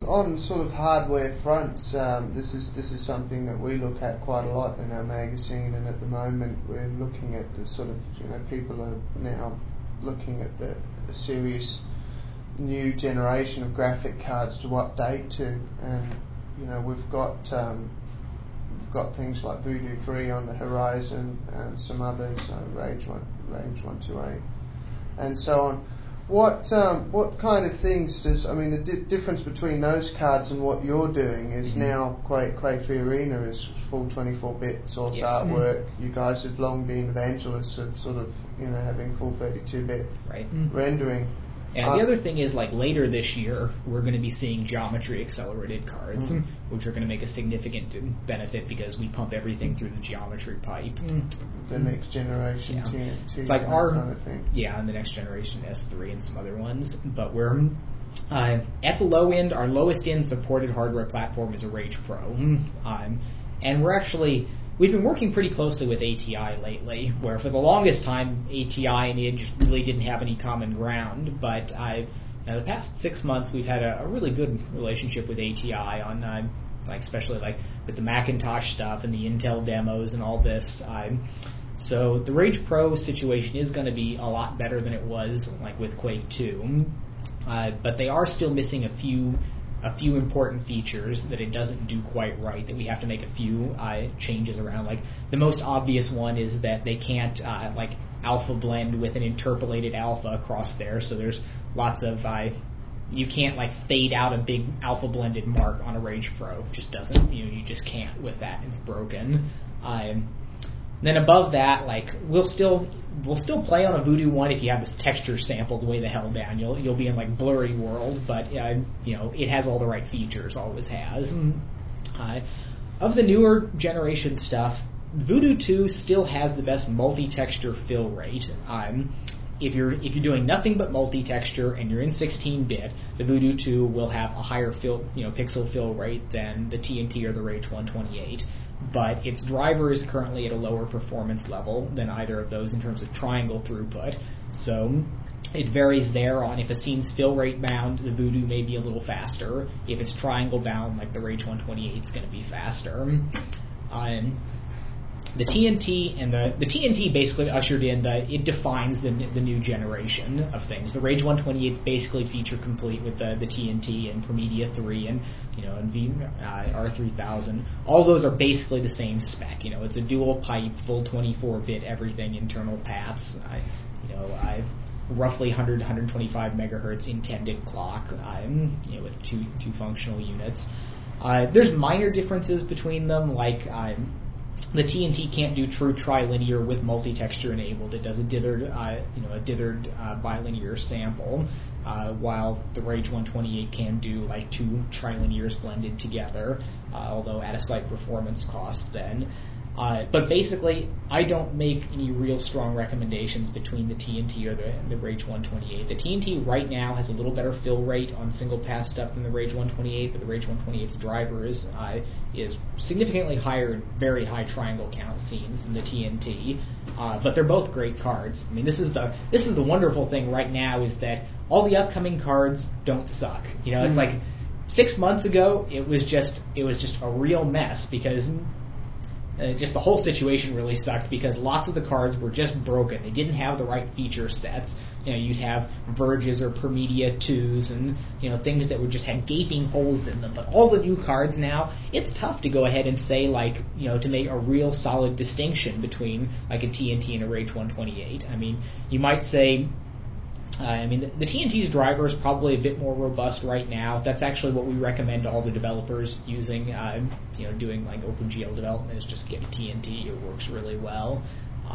On sort of hardware fronts, this is something that we look at quite a lot in our magazine, and at the moment we're looking at the sort of, people are now looking at the serious new generation of graphic cards to update to, and we've got things like Voodoo 3 on the horizon and some others, Rage 128 and so on. What kind of things does, the difference between those cards and what you're doing is now Quake 3 Arena is full 24-bit source artwork. You guys have long been evangelists of sort of, having full 32-bit rendering. And the other thing is, later this year, we're going to be seeing geometry-accelerated cards, which are going to make a significant benefit because we pump everything through the geometry pipe. The next generation TNT, it's like our kind of thing. Yeah, and the next generation S3 and some other ones. But we're at the low end. Our lowest end supported hardware platform is a Rage Pro, and we've been working pretty closely with ATI lately, where for the longest time ATI and Edge really didn't have any common ground, but the past 6 months we've had a really good relationship with ATI on especially with the Macintosh stuff and the Intel demos and all this. So the Rage Pro situation is going to be a lot better than it was with Quake 2, but they are still missing a few important features that it doesn't do quite right, that we have to make a few changes around. The most obvious one is that they can't alpha blend with an interpolated alpha across there, so there's lots of you can't fade out a big alpha blended mark on a Rage Pro. It just doesn't, you just can't with that. It's broken. Then above that, we'll still play on a Voodoo 1 if you have this texture sampled way the hell down. You'll be in Blurry World, but it has all the right features, always has. Of the newer generation stuff, Voodoo 2 still has the best multi-texture fill rate. If you're doing nothing but multi-texture and you're in 16-bit, the Voodoo 2 will have a higher pixel fill rate than the TNT or the Rage 128. But its driver is currently at a lower performance level than either of those in terms of triangle throughput. So it varies there on if a scene's fill rate bound, the Voodoo may be a little faster. If it's triangle bound, like the Rage 128, it's going to be faster. The TNT the TNT basically ushered in it defines the new generation of things. The Rage 128 is basically feature complete with the TNT and Promedia 3 and R3000. All those are basically the same spec. It's a dual pipe, full 24-bit everything, internal paths. I've roughly 100 to 125 megahertz intended clock. With two functional units. There's minor differences between them, the TNT can't do true trilinear with multi-texture enabled. It does a dithered bilinear sample, while the Rage 128 can do two trilinears blended together, although at a slight performance cost then. But basically, I don't make any real strong recommendations between the TNT or the Rage 128. The TNT right now has a little better fill rate on single pass stuff than the Rage 128, but the Rage 128's driver is significantly higher in very high triangle count scenes than the TNT. But they're both great cards. This is the wonderful thing right now, is that all the upcoming cards don't suck. It's 6 months ago it was just a real mess because. Just the whole situation really sucked because lots of the cards were just broken. They didn't have the right feature sets. You'd have Verges or Promedia 2s and things that would just have gaping holes in them. But all the new cards now, it's tough to go ahead and say to make a real solid distinction between a TNT and a Rage 128. You might say. The TNT's driver is probably a bit more robust right now. That's actually what we recommend to all the developers using, doing OpenGL development, is just get a TNT. It works really well.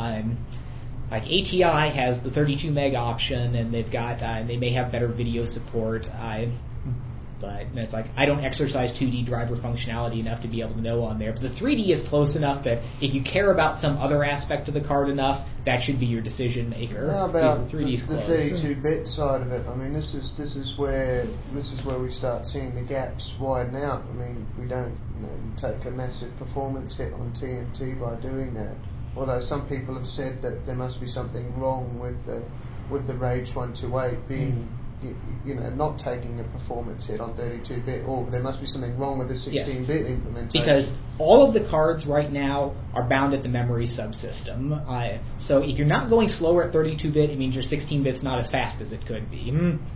ATI has the 32 meg option, and they've got, they may have better video support. But it's I don't exercise 2D driver functionality enough to be able to know on there. But the 3D is close enough that if you care about some other aspect of the card enough, that should be your decision maker. How about the 3D's the 32-bit side of it? This is where we start seeing the gaps widen out. We don't take a massive performance hit on TNT by doing that. Although some people have said that there must be something wrong with the Rage 128 being not taking a performance hit on 32-bit, or there must be something wrong with the 16-bit implementation. Because all of the cards right now are bound at the memory subsystem. So if you're not going slower at 32-bit, it means your 16-bit's not as fast as it could be.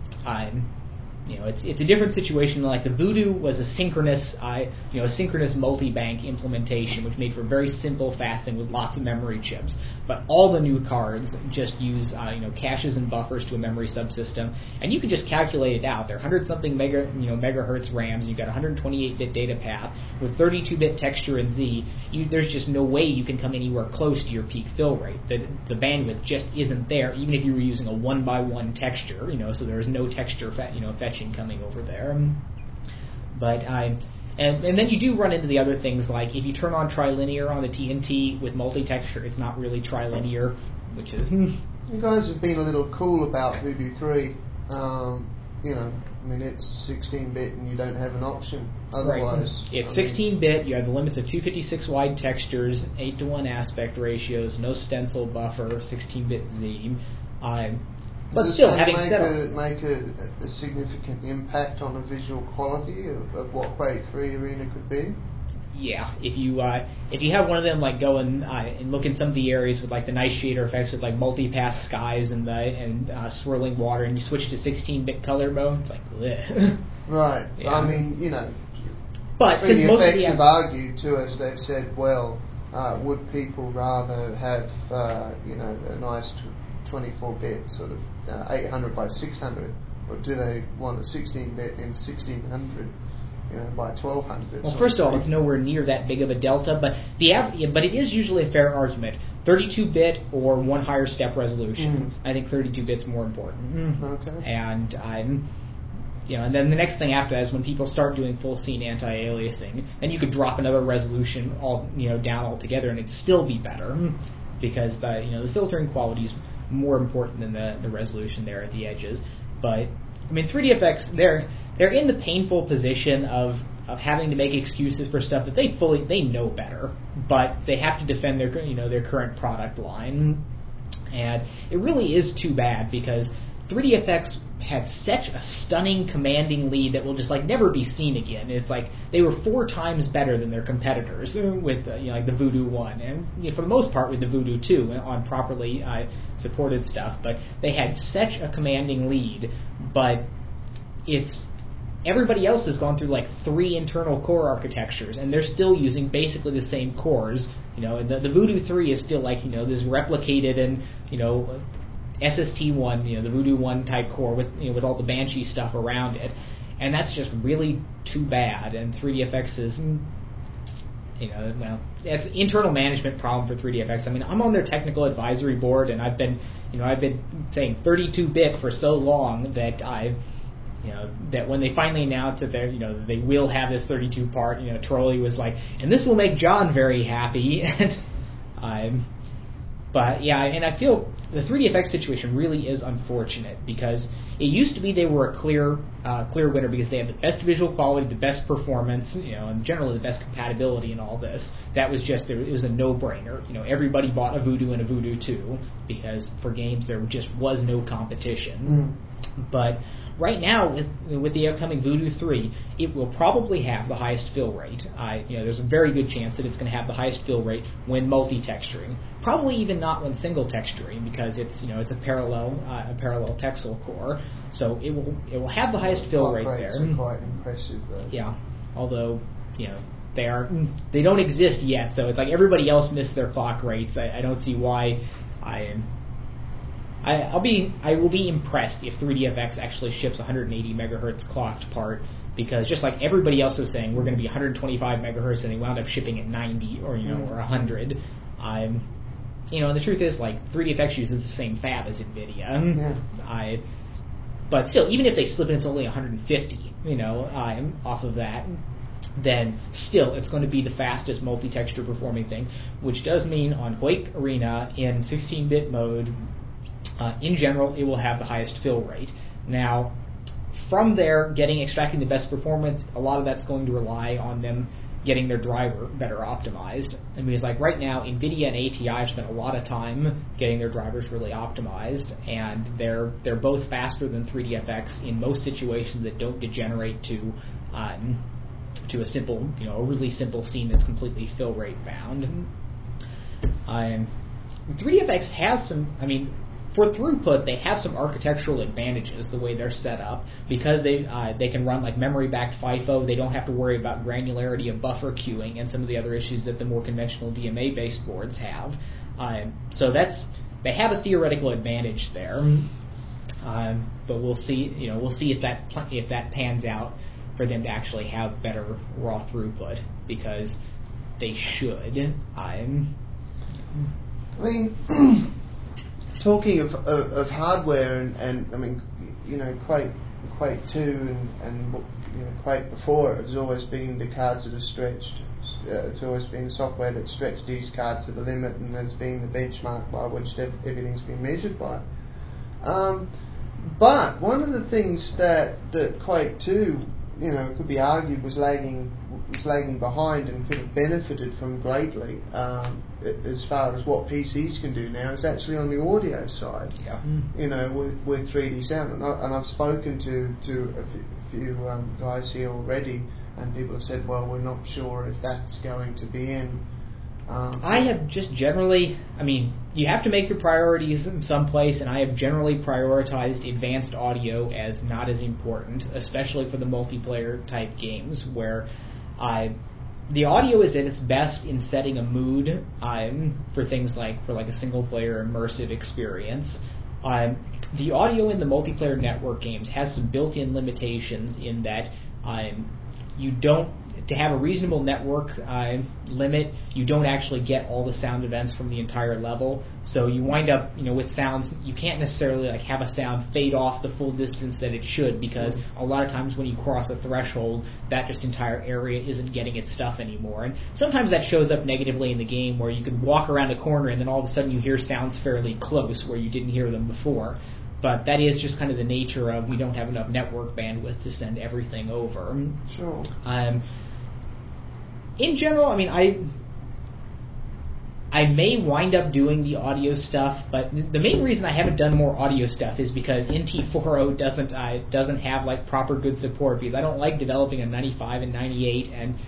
It's a different situation. Like the Voodoo was a synchronous multi-bank implementation, which made for very simple, fast thing with lots of memory chips. But all the new cards just use caches and buffers to a memory subsystem, and you can just calculate it out. They're 100-something megahertz RAMs. You've got 128-bit data path with 32-bit texture and Z. There's just no way you can come anywhere close to your peak fill rate. The bandwidth just isn't there, even if you were using a 1x1 texture. So there is no texture fetching coming over there. But and then you do run into the other things, like if you turn on trilinear on the TNT with multi-texture, it's not really trilinear, which is... You guys have been a little cool about Voodoo 3. It's 16-bit and you don't have an option otherwise. Right. It's 16-bit, you have the limits of 256 wide textures, 8:1 aspect ratios, no stencil buffer, 16-bit Z. But still, having said make a significant impact on the visual quality of what Quake 3 Arena could be? Yeah, if you have one of them like go and look in some of the areas with like the nice shader effects with like multi-pass skies and swirling water, and you switch to 16-bit color mode, it's like bleh. Right. Yeah. But 3DFX have argued to us. They've said, well, would people rather have a nice 24-bit sort of 800 by 600, or do they want a 16-bit in 1600? By 1200. Well, first of all, it's nowhere near that big of a delta, but it is usually a fair argument. 32-bit or one higher step resolution. I think 32-bit's more important. Okay. And and then the next thing after that is when people start doing full scene anti-aliasing, then you could drop another resolution down altogether, and it'd still be better because the filtering quality is more important than the resolution there at the edges. But 3DFX, they're in the painful position of having to make excuses for stuff that they know better, but they have to defend their current product line, and it really is too bad because 3DFX had such a stunning commanding lead that will just never be seen again. It's like they were 4 times better than their competitors with the Voodoo 1, and for the most part with the Voodoo 2 on properly supported stuff. But they had such a commanding lead, but everybody else has gone through 3 internal core architectures, and they're still using basically the same cores. The Voodoo 3 is still this replicated and SST1, the Voodoo 1 type core with all the Banshee stuff around it, and that's just really too bad. And 3DFX is, it's internal management problem for 3DFX. I'm on their technical advisory board, and I've been saying 32-bit for so long that that when they finally announced that they will have this 32 part, Trolley was like, and this will make John very happy. But yeah, and I feel the 3DFX situation really is unfortunate because it used to be they were a clear winner because they had the best visual quality, the best performance, and generally the best compatibility in all this. That was it was a no-brainer. Everybody bought a Voodoo and a Voodoo 2 because for games there just was no competition. But right now, with the upcoming Voodoo 3, it will probably have the highest fill rate. There's a very good chance that it's going to have the highest fill rate when multi-texturing. Probably even not when single texturing, because it's a parallel Texel core. So it will have the highest fill rate there. Are quite impressive, though. Yeah, although they don't exist yet. So it's like everybody else missed their clock rates. I don't see why. I will be impressed if 3DFX actually ships 180 megahertz clocked part, because just like everybody else was saying, we're going to be 125 megahertz, and they wound up shipping at 90 or 100. And the truth is, 3DFX uses the same fab as NVIDIA. But still, even if they slip in, it's only 150. Off of that, then still it's going to be the fastest multi-texture performing thing, which does mean on Quake Arena in 16-bit mode. In general, it will have the highest fill rate. Now, from there, extracting the best performance, a lot of that's going to rely on them getting their driver better optimized. I mean, it's like right now, NVIDIA and ATI have spent a lot of time getting their drivers really optimized, and they're both faster than 3DFX in most situations that don't degenerate to a simple, a really simple scene that's completely fill rate bound. 3DFX has some, for throughput, they have some architectural advantages the way they're set up because they can run like memory-backed FIFO. They don't have to worry about granularity of buffer queuing and some of the other issues that the more conventional DMA-based boards have. So they have a theoretical advantage there, but we'll see. We'll see if that pans out for them to actually have better raw throughput because they should. Talking of hardware and Quake 2 and Quake before, it's always been the cards that have stretched. It's always been software that stretched these cards to the limit, and has been the benchmark by which everything's been measured by. But one of the things that Quake 2, could be argued was lagging behind and could have benefited from greatly as far as what PCs can do now is actually on the audio side. Yeah. With 3D sound, and I've spoken to a few guys here already, and people have said, well, we're not sure if that's going to be in. I have just generally, you have to make your priorities in some place, and I have generally prioritized advanced audio as not as important, especially for the multiplayer type games where the audio is at its best in setting a mood for things like a single player immersive experience. The audio in the multiplayer network games has some built-in limitations in that you don't, to have a reasonable network limit, you don't actually get all the sound events from the entire level. So you wind up, with sounds, you can't necessarily have a sound fade off the full distance that it should, because a lot of times when you cross a threshold, that just entire area isn't getting its stuff anymore. And sometimes that shows up negatively in the game, where you could walk around a corner and then all of a sudden you hear sounds fairly close where you didn't hear them before. But that is just kind of the nature of we don't have enough network bandwidth to send everything over. Sure. In general, I may wind up doing the audio stuff, but the main reason I haven't done more audio stuff is because NT4.0 doesn't have proper good support, because I don't like developing a 95 and 98,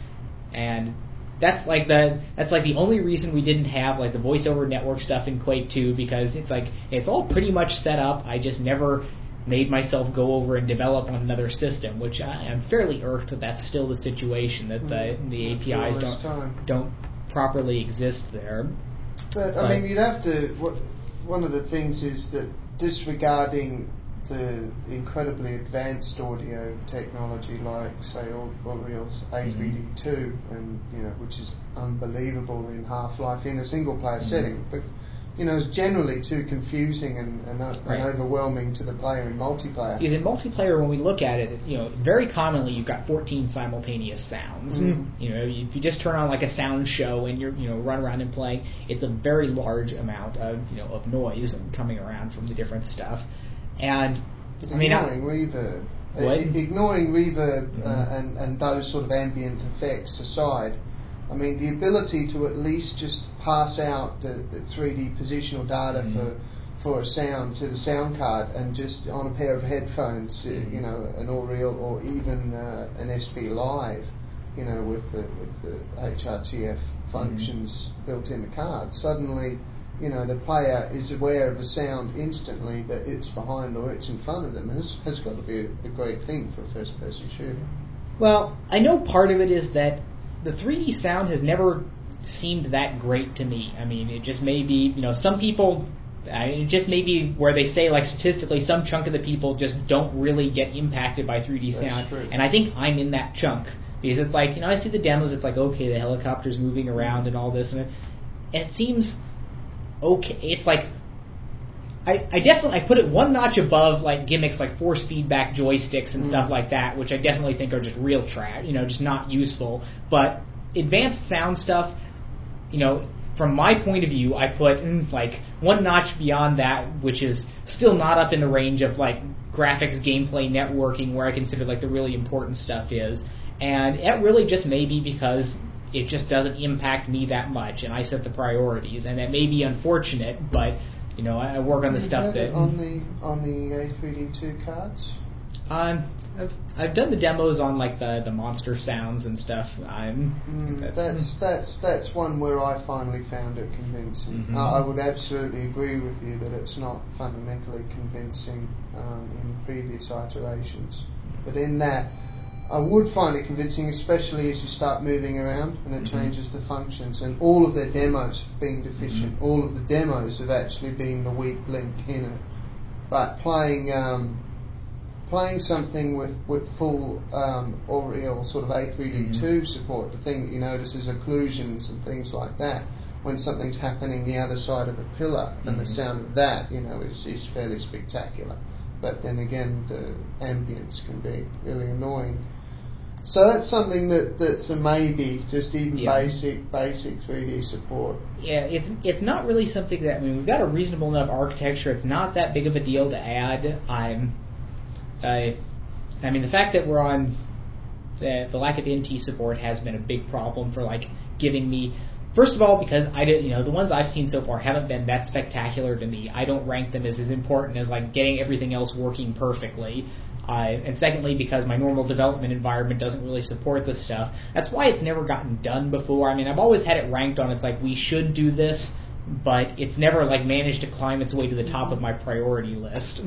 and that's the only reason we didn't have the voice over network stuff in Quake 2, because it's all pretty much set up. I just never made myself go over and develop on another system, which I am fairly irked that that's still the situation, that the APIs don't properly exist there. But you'd have to. One of the things is that disregarding the incredibly advanced audio technology, like say Unreal's A3D2, and which is unbelievable in Half-Life in a single-player setting, but it's generally too confusing and overwhelming to the player in multiplayer. Because in multiplayer, when we look at it, very commonly you've got 14 simultaneous sounds. If you just turn on a sound show and you're run around and playing, it's a very large amount of of noise coming around from the different stuff. And ignoring reverb. Ignoring reverb and those sort of ambient effects aside, the ability to at least just pass out the 3D positional data for a sound to the sound card, and just on a pair of headphones, an Aureal or even an SP Live, with the HRTF functions built in the card. Suddenly, the player is aware of a sound instantly that it's behind or it's in front of them. Has got to be a great thing for a first-person shooter. Well, I know part of it is that the 3D sound has never seemed that great to me. It just may be, some people, it just may be where they say, statistically, some chunk of the people just don't really get impacted by 3D sound. That's true. And I think I'm in that chunk. Because it's I see the demos, it's okay, the helicopter's moving around and all this, and it seems okay. It's I put it one notch above gimmicks like force feedback joysticks and stuff like that, which I definitely think are just real trash, just not useful. But advanced sound stuff, from my point of view, I put one notch beyond that, which is still not up in the range of graphics, gameplay, networking, where I consider like the really important stuff is. And it really just may be because it just doesn't impact me that much, and I set the priorities, and that may be unfortunate, but I work on the stuff that on the A3D2 cards. I've done the demos on like the monster sounds and stuff. That's one where I finally found it convincing. Mm-hmm. I would absolutely agree with you that it's not fundamentally convincing in previous iterations, but in that I would find it convincing, especially as you start moving around and it changes the functions. And all of their demos have been deficient. All of the demos have actually been the weak link in it. But playing something with full or real sort of A3D2 support, the thing that you notice is occlusions and things like that. When something's happening the other side of a pillar, and the sound of that, is fairly spectacular. But then again, the ambience can be really annoying. So that's something that's a maybe, just even basic 3D support. Yeah, it's not really something that, we've got a reasonable enough architecture. It's not that big of a deal to add. The fact that we're on the lack of NT support has been a big problem for like giving me. First of all, because the ones I've seen so far haven't been that spectacular to me. I don't rank them as important as like getting everything else working perfectly. And secondly, because my normal development environment doesn't really support this stuff. That's why it's never gotten done before. I've always had it ranked on, it's like, we should do this, but it's never like managed to climb its way to the top of my priority list.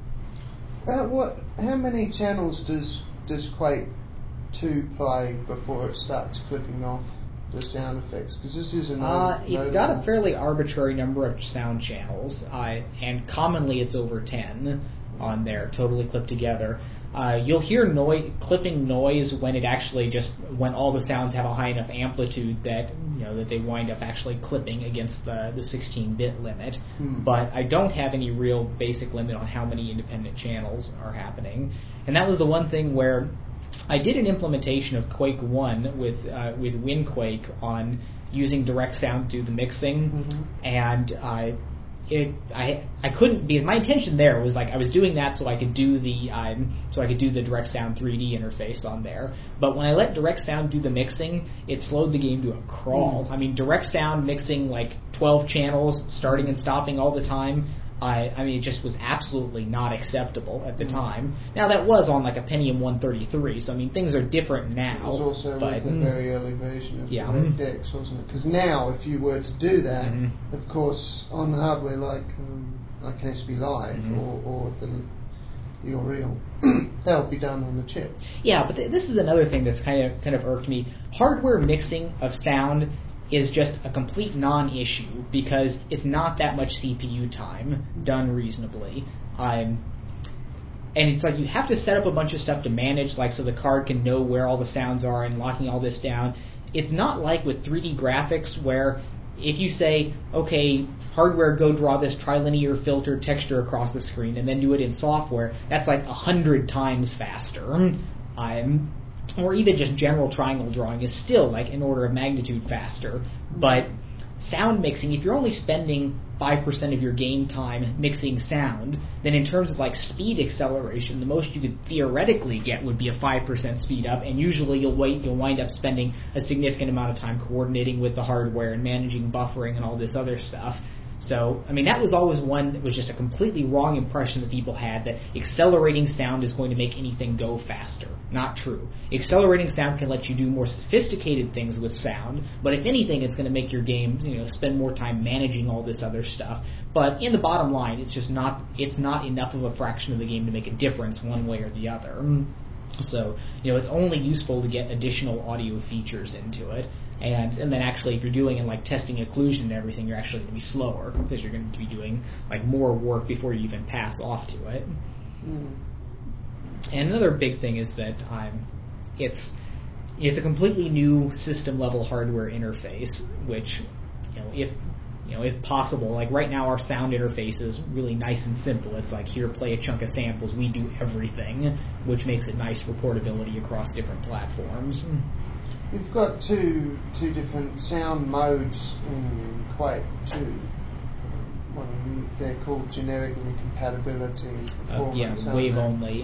How many channels does Quake 2 play before it starts clipping off the sound effects? Because this is it's got a fairly arbitrary number of sound channels, and commonly it's over 10 on there, totally clipped together. You'll hear clipping noise when it actually when all the sounds have a high enough amplitude that that they wind up actually clipping against the 16-bit limit. But I don't have any real basic limit on how many independent channels are happening. And that was the one thing where I did an implementation of Quake 1 with WinQuake on using direct sound to do the mixing, and I couldn't be. My intention there was like I was doing that so I could do the direct sound 3D interface on there. But when I let direct sound do the mixing, it slowed the game to a crawl. Direct sound mixing like 12 channels, starting and stopping all the time. It just was absolutely not acceptable at the time. Now that was on like a Pentium 133, so things are different now. It was also with the very early version of the DirectX, wasn't it? Because now, if you were to do that, of course, on hardware like SB Live or the Oriole, that would be done on the chip. Yeah, but this is another thing that's kind of irked me. Hardware mixing of sound is just a complete non-issue because it's not that much CPU time done reasonably. And it's like you have to set up a bunch of stuff to manage, like so the card can know where all the sounds are and locking all this down. It's not like with 3D graphics where if you say, okay, hardware, go draw this trilinear filter texture across the screen and then do it in software, that's like 100 times faster. Or even just general triangle drawing is still like an order of magnitude faster. But sound mixing, if you're only spending 5% of your game time mixing sound, then in terms of like speed acceleration, the most you could theoretically get would be a 5% speed up, and usually you'll wind up spending a significant amount of time coordinating with the hardware and managing buffering and all this other stuff. So, that was always one that was just a completely wrong impression that people had, that accelerating sound is going to make anything go faster. Not true. Accelerating sound can let you do more sophisticated things with sound, but if anything, it's going to make your game, spend more time managing all this other stuff. But in the bottom line, it's not enough of a fraction of the game to make a difference one way or the other. So, it's only useful to get additional audio features into it. And then actually, if you're doing like testing occlusion and everything, you're actually going to be slower because you're going to be doing like more work before you even pass off to it. And another big thing is that it's a completely new system level hardware interface, which if possible, like right now our sound interface is really nice and simple. It's like, here, play a chunk of samples, we do everything, which makes it nice for portability across different platforms. You've got two different sound modes in Quake 2. one of them, they're called generically compatibility and performance. Wave only.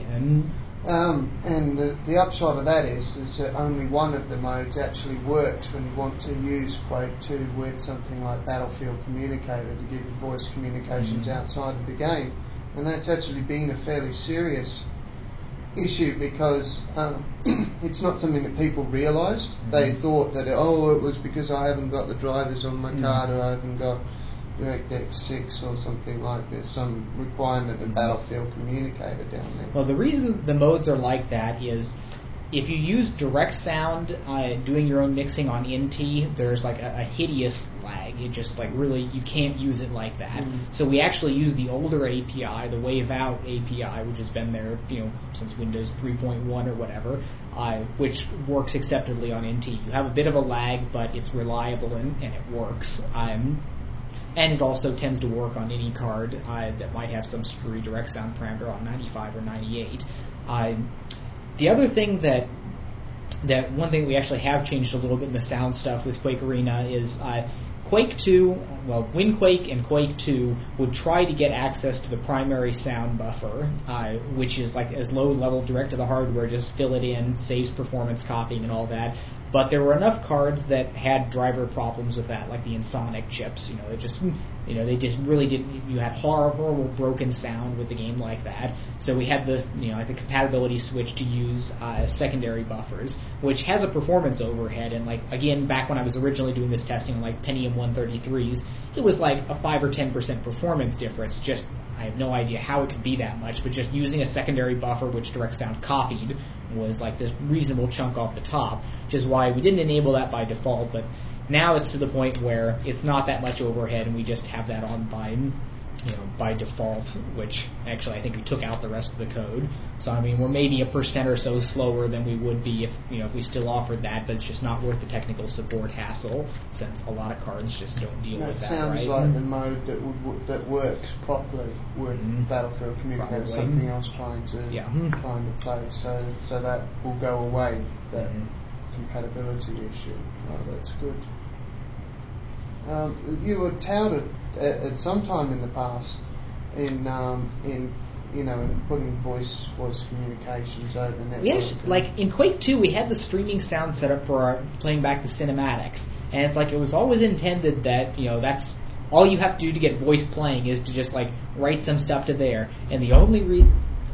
And the upside of that is that only one of the modes actually works when you want to use Quake 2 with something like Battlefield Communicator to give you voice communications outside of the game. And that's actually been a fairly serious issue because it's not something that people realised. They thought that, it was because I haven't got the drivers on my card, or I haven't got DirectX 6 or something like this, some requirement in Battlefield Communicator down there. Well, the reason the modes are like that is if you use direct sound doing your own mixing on NT, there's like a hideous lag. It just like really, you can't use it like that. So we actually use the older API, the Wave Out API, which has been there since Windows 3.1 or whatever, which works acceptably on NT. You have a bit of a lag, but it's reliable and it works. And it also tends to work on any card that might have some screwy direct sound parameter on 95 or 98. The other thing that one thing that we actually have changed a little bit in the sound stuff with Quake Arena is Quake 2, WinQuake and Quake 2 would try to get access to the primary sound buffer, which is like as low level direct to the hardware, just fill it in, saves performance copying and all that. But there were enough cards that had driver problems with that, like the Ensoniq chips. They just really didn't. You had horrible broken sound with the game like that. So we had the compatibility switch to use secondary buffers, which has a performance overhead. And like again, back when I was originally doing this testing on like Pentium 133s, it was like a 5 or 10% performance difference. Just I have no idea how it could be that much, but just using a secondary buffer which direct sound copied was like this reasonable chunk off the top, which is why we didn't enable that by default. But now it's to the point where it's not that much overhead, and we just have that on by default, which actually I think we took out the rest of the code. So I mean, we're maybe 1% or so slower than we would be if we still offered that, but it's just not worth the technical support hassle since a lot of cards just don't deal with that. That sounds right? like the mode that works properly with Battlefield Communicator. Something else trying to play. So that will go away. That compatibility issue. Oh, that's good. You were touted at some time in the past in putting voice communications over network. Yes, like in Quake 2, we had the streaming sound set up for playing back the cinematics, and it's like it was always intended that that's all you have to do to get voice playing is to just like write some stuff to there, and the only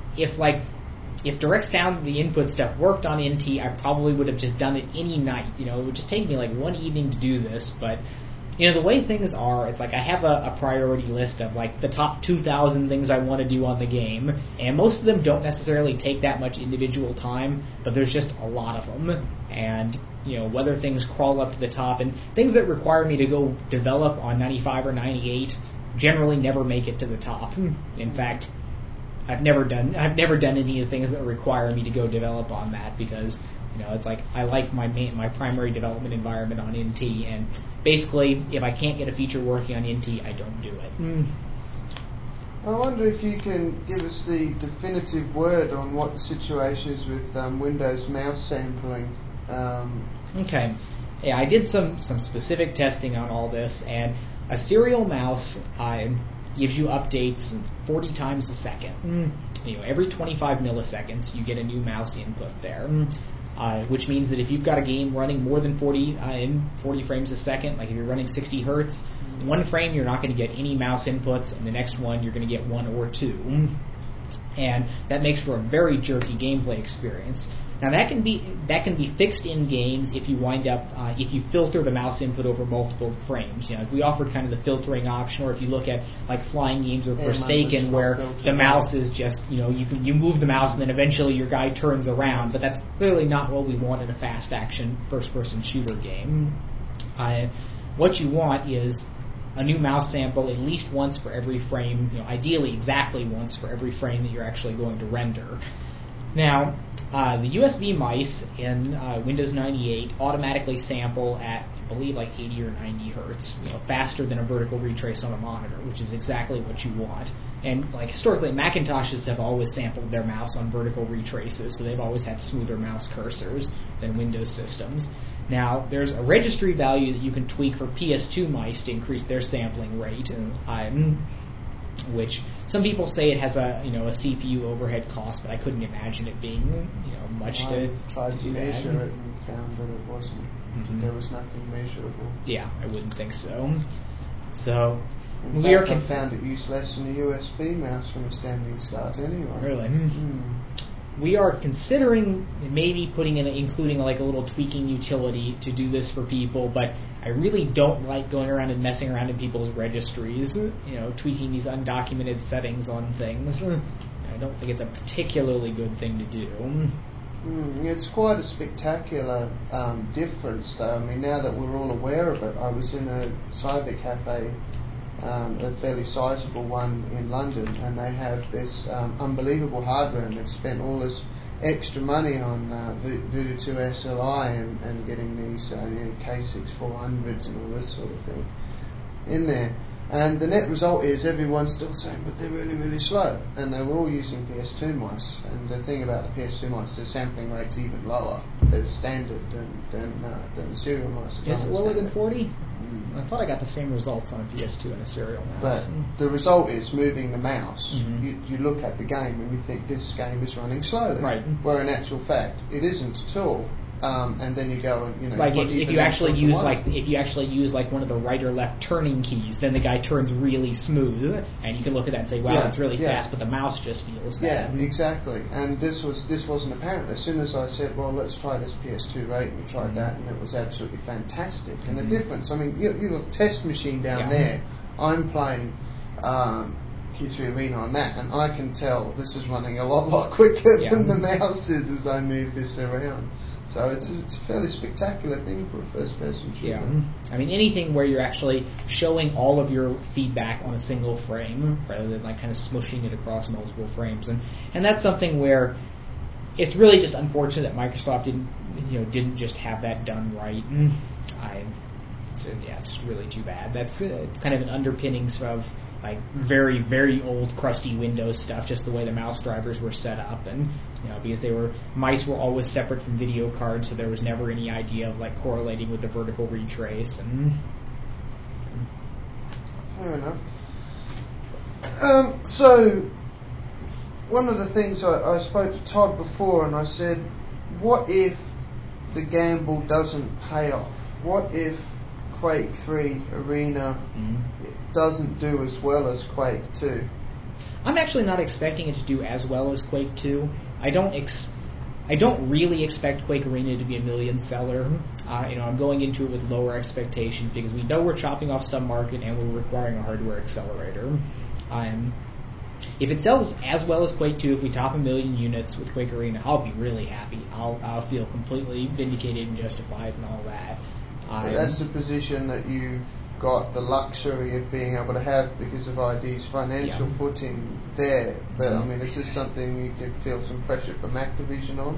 if direct sound, the input stuff, worked on NT, I probably would have just done it any night. It would just take me like one evening to do this, but the way things are, it's like I have a priority list of like the top 2,000 things I want to do on the game, and most of them don't necessarily take that much individual time, but there's just a lot of them. And whether things crawl up to the top, and things that require me to go develop on 95 or 98 generally never make it to the top. In fact, I've never done any of the things that require me to go develop on that because it's like I like my primary development environment on NT, and basically if I can't get a feature working on NT, I don't do it. I wonder if you can give us the definitive word on what the situation is with Windows mouse sampling. Okay. Yeah, I did some specific testing on all this, and a serial mouse gives you updates 40 times a second. Every 25 milliseconds you get a new mouse input there. Which means that if you've got a game running more than 40 frames a second, like if you're running 60 hertz, one frame you're not going to get any mouse inputs, and the next one you're going to get 1 or 2. And that makes for a very jerky gameplay experience. Now that can be fixed in games if you wind up if you filter the mouse input over multiple frames. If we offered kind of the filtering option, or if you look at like flying games or Forsaken, where the mouse is just you move the mouse and then eventually your guy turns around, but that's clearly not what we want in a fast action first person shooter game. What you want is a new mouse sample at least once for every frame, ideally exactly once for every frame that you're actually going to render. Now, the USB mice in Windows 98 automatically sample at, I believe, like 80 or 90 hertz, faster than a vertical retrace on a monitor, which is exactly what you want. And like historically, Macintoshes have always sampled their mouse on vertical retraces, so they've always had smoother mouse cursors than Windows systems. Now, there's a registry value that you can tweak for PS2 mice to increase their sampling rate, which some people say it has a CPU overhead cost, but I couldn't imagine it being much to tried to do measure that. it and found that it wasn't. There was nothing measurable. Yeah, I wouldn't think so. So In fact, I found it used less than a USB mouse from a standing start anyway. Really? We are considering maybe including like a little tweaking utility to do this for people, but I really don't like going around and messing around in people's registries, tweaking these undocumented settings on things. I don't think it's a particularly good thing to do. It's quite a spectacular difference, though. I mean, now that we're all aware of it, I was in a cyber cafe, a fairly sizable one in London, and they have this unbelievable hardware, and they've spent all this extra money on Voodoo 2 SLI and getting these K6400s and all this sort of thing in there. And the net result is everyone's still saying, but they're really, really slow. And they were all using PS2 mice. And the thing about the PS2 mice, the sampling rate's even lower as standard than the serial mice. Is it lower than 40? I thought I got the same results on a PS2 and a serial mouse. But the result is moving the mouse. You look at the game and you think this game is running slowly. Right. Where in actual fact, it isn't at all. And then you go and like if you actually use one of the right or left turning keys, then the guy turns really smooth, and you can look at that and say, wow, it's really fast, but the mouse just feels bad. Yeah, exactly. And this wasn't apparent. As soon as I said, well, let's try this PS2 rate, and we tried that, and it was absolutely fantastic. And the difference, I mean, you've got a test machine down there. I'm playing Q3 Arena on that, and I can tell this is running a lot quicker than the mouse is as I move this around. So it's a fairly spectacular thing for a first-person shooter. Yeah, I mean anything where you're actually showing all of your feedback on a single frame rather than like kind of smushing it across multiple frames, and that's something where it's really just unfortunate that Microsoft didn't just have that done right. It's really too bad. That's kind of an underpinnings of like very, very old crusty Windows stuff, just the way the mouse drivers were set up, and because mice were always separate from video cards, so there was never any idea of like correlating with the vertical retrace. And fair enough. So one of the things I spoke to Todd before, and I said, what if the gamble doesn't pay off? What if Quake 3 Arena doesn't do as well as Quake 2? I'm actually not expecting it to do as well as Quake 2. I don't really expect Quake Arena to be a million seller. I'm going into it with lower expectations because we know we're chopping off some market and we're requiring a hardware accelerator. If it sells as well as Quake 2, if we top 1 million units with Quake Arena, I'll be really happy. I'll feel completely vindicated and justified and all that. That's the position that you've got the luxury of being able to have because of ID's financial footing there. But I mean, is this something you could feel some pressure from Activision on?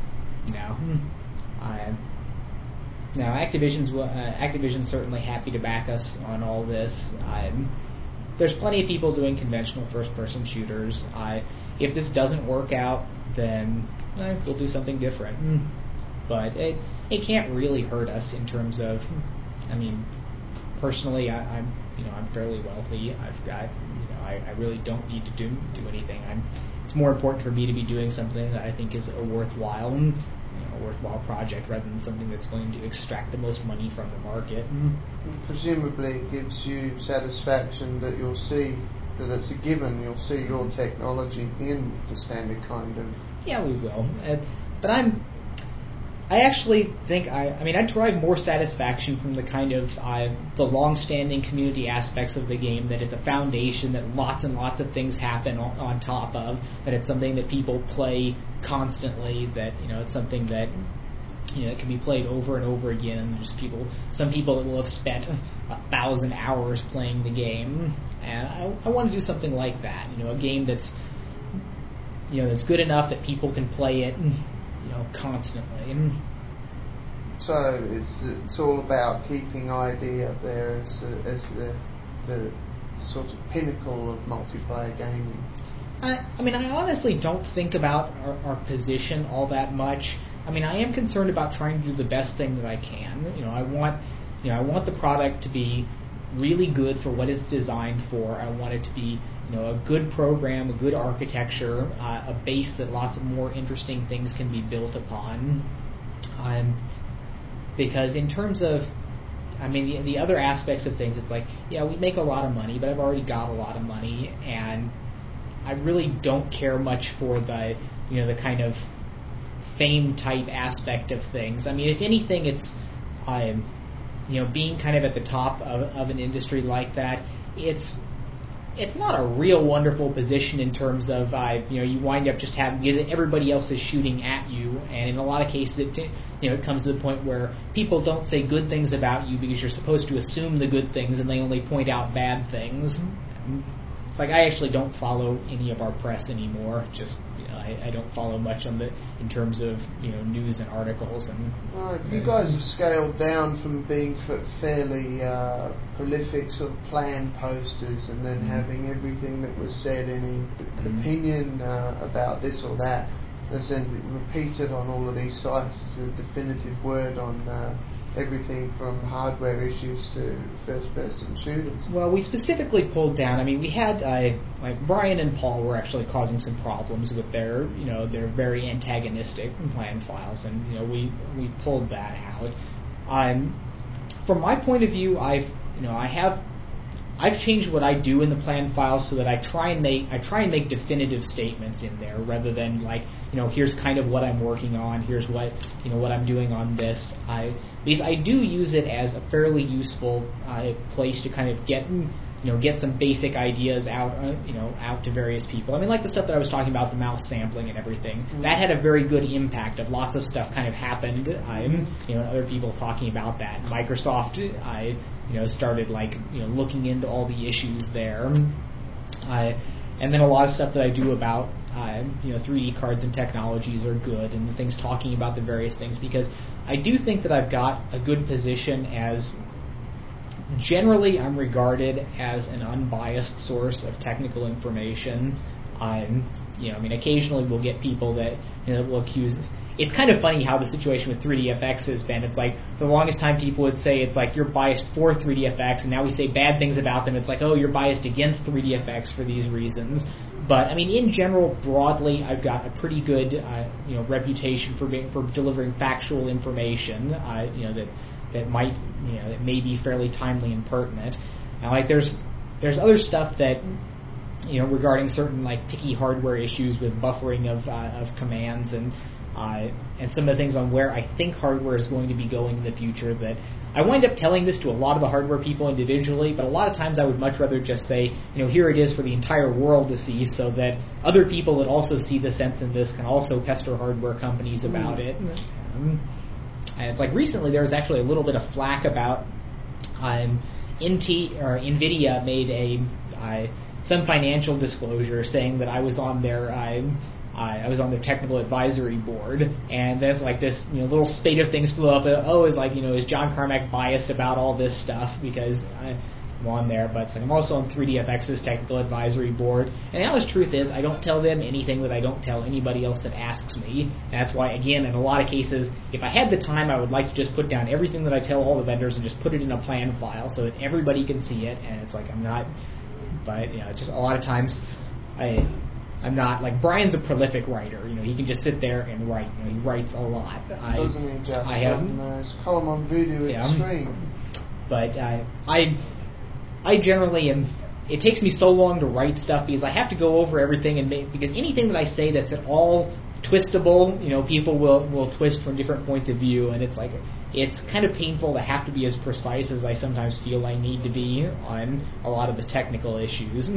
No. Activision's certainly happy to back us on all this. There's plenty of people doing conventional first-person shooters. If this doesn't work out, then we'll do something different. But it can't really hurt us in terms of, personally, I'm fairly wealthy. I've got, I really don't need to do anything. It's more important for me to be doing something that I think is a worthwhile project rather than something that's going to extract the most money from the market. Presumably, it gives you satisfaction that you'll see that it's a given. You'll see your technology in the standard kind of. Yeah, we will. But I actually think I derive more satisfaction from the kind of the long-standing community aspects of the game, that it's a foundation that lots and lots of things happen on top of, that it's something that people play constantly, that it's something that it can be played over and over again. There's some people that will have spent 1,000 hours playing the game, and I want to do something like that. A game that's that's good enough that people can play it constantly. So it's all about keeping ID up there as the sort of pinnacle of multiplayer gaming. I honestly don't think about our position all that much. I mean, I am concerned about trying to do the best thing that I can. I want the product to be really good for what it's designed for. I want it to be, a good program, a good architecture, a base that lots of more interesting things can be built upon. Because in terms of, the other aspects of things, it's like, we make a lot of money, but I've already got a lot of money, and I really don't care much for the, the kind of fame type aspect of things. I mean, if anything, it's, being kind of at the top of an industry like that, it's not a real wonderful position in terms of, you wind up just having, because everybody else is shooting at you, and in a lot of cases, it comes to the point where people don't say good things about you because you're supposed to assume the good things, and they only point out bad things. Like, I actually don't follow any of our press anymore. Just, I don't follow much in terms of, news and articles. And you guys have scaled down from being fairly prolific sort of plan posters, and then having everything that was said, any opinion about this or that, is then repeated on all of these sites, a definitive word on everything from hardware issues to first-person shooters. Well, we specifically pulled down. I mean, we had like Brian and Paul were actually causing some problems with their very antagonistic plan files, and we pulled that out. From my point of view, I've changed what I do in the plan files so that I try and make definitive statements in there rather than like, here's kind of what I'm working on, here's what what I'm doing on this. Because I do use it as a fairly useful place to kind of get some basic ideas out out to various people. I mean, like the stuff that I was talking about, the mouse sampling and everything. Mm-hmm. That had a very good impact. Of lots of stuff kind of happened. Other people talking about that. Microsoft, started like looking into all the issues there. And then a lot of stuff that I do about 3D cards and technologies are good, and the things talking about the various things, because I do think that I've got a good position as. Generally, I'm regarded as an unbiased source of technical information. Occasionally we'll get people that will accuse. It's kind of funny how the situation with 3DFX has been. It's like for the longest time people would say it's like you're biased for 3DFX, and now we say bad things about them. It's like, oh, you're biased against 3DFX for these reasons. But I mean, in general, broadly, I've got a pretty good reputation for delivering factual information. That might that may be fairly timely and pertinent. Now, like there's other stuff that regarding certain like picky hardware issues with buffering of commands and some of the things on where I think hardware is going to be going in the future, that I wind up telling this to a lot of the hardware people individually, but a lot of times I would much rather just say, here it is for the entire world to see, so that other people that also see the sense in this can also pester hardware companies about it. And it's like recently there was actually a little bit of flack about NVIDIA made some financial disclosure saying that I was on their technical advisory board, and there's like this little spate of things flew up. Is John Carmack biased about all this stuff because I'm on there? But it's like I'm also on 3DFX's technical advisory board, and the honest truth is I don't tell them anything that I don't tell anybody else that asks me. And that's why, again, in a lot of cases, if I had the time, I would like to just put down everything that I tell all the vendors and just put it in a plan file so that everybody can see it. And it's like I'm not, but just a lot of times I'm not, like Brian's a prolific writer. He can just sit there and write. He writes a lot. Doesn't he just? I have his column on Voodoo Extreme. But I generally am. It takes me so long to write stuff because I have to go over everything and because anything that I say that's at all twistable, people will twist from different points of view, and it's like it's kind of painful to have to be as precise as I sometimes feel I need to be on a lot of the technical issues.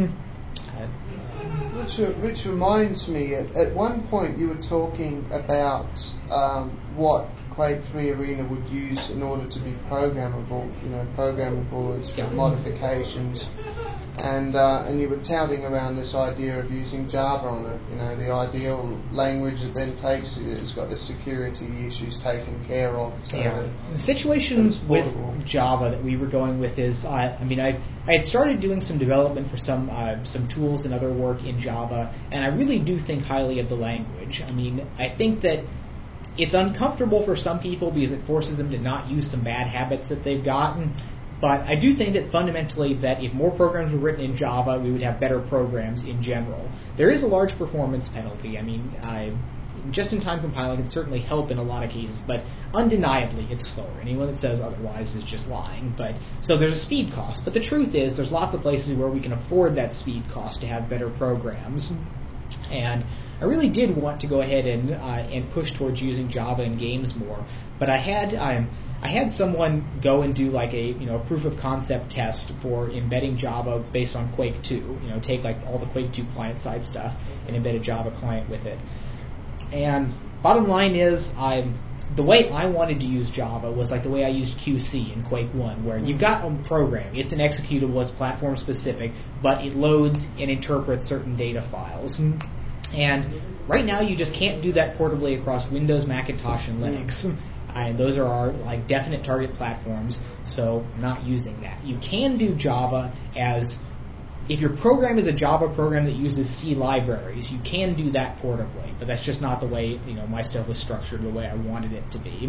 Which reminds me, at one point you were talking about what Quake 3 Arena would use in order to be programmable, programmable as modifications, and you were touting around this idea of using Java on it, the ideal language that then it's got the security issues taken care of. So the situation with Java that we were going with is, I had started doing some development for some tools and other work in Java, and I really do think highly of the language. I think that It's uncomfortable for some people because it forces them to not use some bad habits that they've gotten. But I do think that fundamentally that if more programs were written in Java, we would have better programs in general. There is a large performance penalty. I mean, just-in-time compiling can certainly help in a lot of cases, but undeniably it's slower. Anyone that says otherwise is just lying. So there's a speed cost. But the truth is there's lots of places where we can afford that speed cost to have better programs. And I really did want to go ahead and push towards using Java in games more, but I had someone go and do like a proof of concept test for embedding Java based on Quake 2. Take like all the Quake 2 client side stuff and embed a Java client with it. And bottom line is, the way I wanted to use Java was like the way I used QC in Quake 1, where you've got a program, it's an executable, it's platform specific, but it loads and interprets certain data files. And right now you just can't do that portably across Windows, Macintosh, and Linux. And those are our like definite target platforms, so I'm not using that. You can do Java as, if your program is a Java program that uses C libraries, you can do that portably, but that's just not the way my stuff was structured, the way I wanted it to be.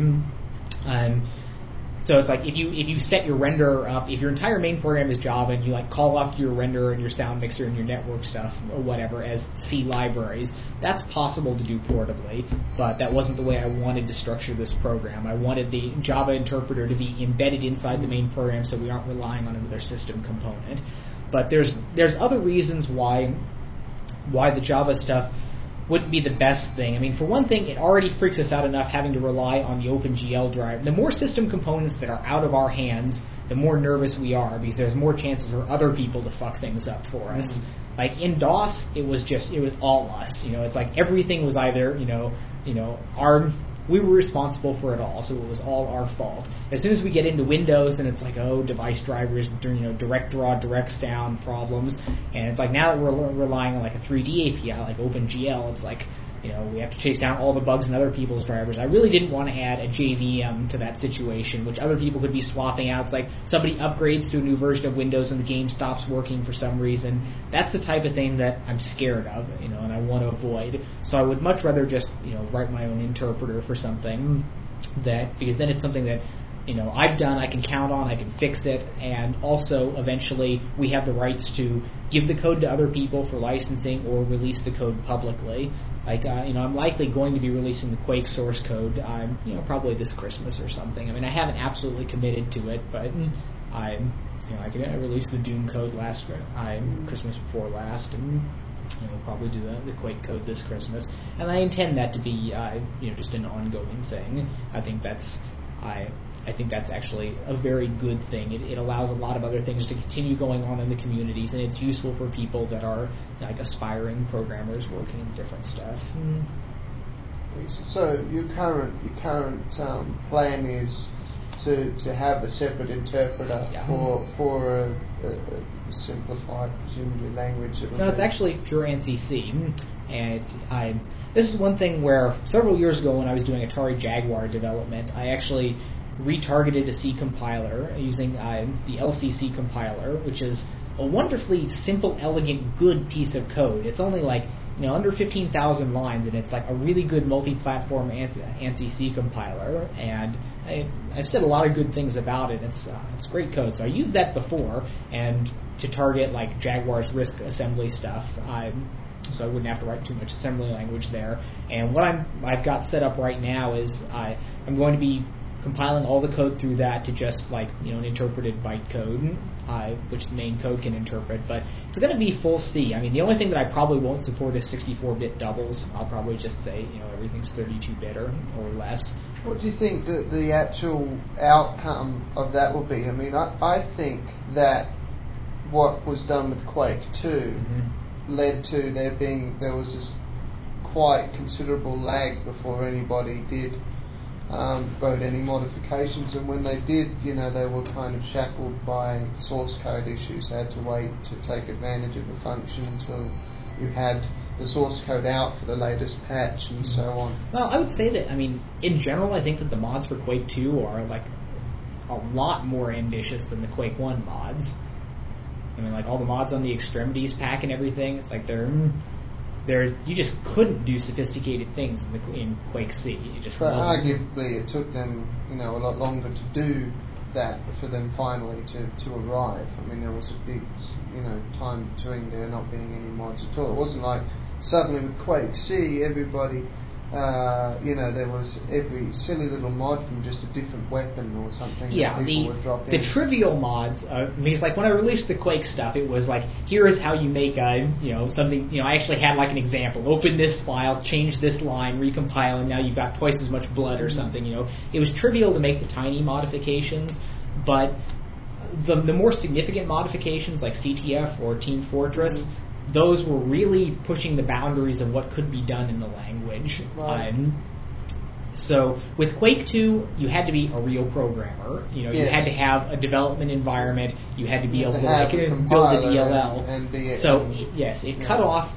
So it's like if you set your renderer up, if your entire main program is Java and you like call off your renderer and your sound mixer and your network stuff or whatever as C libraries, that's possible to do portably, but that wasn't the way I wanted to structure this program. I wanted the Java interpreter to be embedded inside the main program so we aren't relying on another system component. But there's other reasons why the Java stuff wouldn't be the best thing. I mean, for one thing, it already freaks us out enough having to rely on the OpenGL driver. The more system components that are out of our hands, the more nervous we are because there's more chances for other people to fuck things up for us. Like in DOS, it was all us. It's like everything was either we were responsible for it all, so it was all our fault. As soon as we get into Windows and it's like, device drivers, direct draw, direct sound problems, and it's like now that we're relying on like a 3D API like OpenGL, it's like, we have to chase down all the bugs in other people's drivers. I really didn't want to add a JVM to that situation, which other people could be swapping out. It's like somebody upgrades to a new version of Windows and the game stops working for some reason. That's the type of thing that I'm scared of, and I want to avoid. So I would much rather just, write my own interpreter for something because then it's something that I've done, I can count on, I can fix it, and also eventually we have the rights to give the code to other people for licensing or release the code publicly. Like, I'm likely going to be releasing the Quake source code, probably this Christmas or something. I mean, I haven't absolutely committed to it, but I released the Doom code Christmas before last, and we'll probably do the Quake code this Christmas, and I intend that to be just an ongoing thing. I think that's actually a very good thing. It allows a lot of other things to continue going on in the communities, and it's useful for people that are like aspiring programmers working in different stuff. So your current plan is to have a separate interpreter for a simplified, presumably, language. No, it's actually pure ANSI-C, and this is one thing where several years ago when I was doing Atari Jaguar development, I actually retargeted a C compiler using the LCC compiler, which is a wonderfully simple, elegant, good piece of code. It's only like under 15,000 lines, and it's like a really good multi-platform ANSI-C compiler. And I've said a lot of good things about it. It's great code. So I used that before, and to target like Jaguar's RISC assembly stuff. So I wouldn't have to write too much assembly language there. And what I've got set up right now is I'm going to be compiling all the code through that to just like an interpreted bytecode, which the main code can interpret. But it's going to be full C. I mean, the only thing that I probably won't support is 64-bit doubles. I'll probably just say everything's 32-bit or less. What do you think the actual outcome of that will be? I mean, I think that what was done with Quake 2 led to there was this quite considerable lag before anybody did wrote any modifications, and when they did, they were kind of shackled by source code issues. They had to wait to take advantage of the function until you had the source code out for the latest patch and so on. Well, I would say that, in general, I think that the mods for Quake 2 are like a lot more ambitious than the Quake 1 mods. Like all the mods on the Extremities pack and everything, it's like they're you just couldn't do sophisticated things in Quake C. It just but wasn't. arguably, it took them a lot longer to do that for them finally to arrive. I mean, there was a big time between there not being any mods at all. It wasn't like suddenly with Quake C everybody. There was every silly little mod from just a different weapon or something that people would drop in. The trivial mods, it's like when I released the Quake stuff, it was like, here is how you make something, I actually had like an example. Open this file, change this line, recompile, and now you've got twice as much blood or something, It was trivial to make the tiny modifications, but the more significant modifications like CTF or Team Fortress, those were really pushing the boundaries of what could be done in the language. Right. So with Quake 2, you had to be a real programmer. You had to have a development environment. You had to be able to build a DLL. It cut off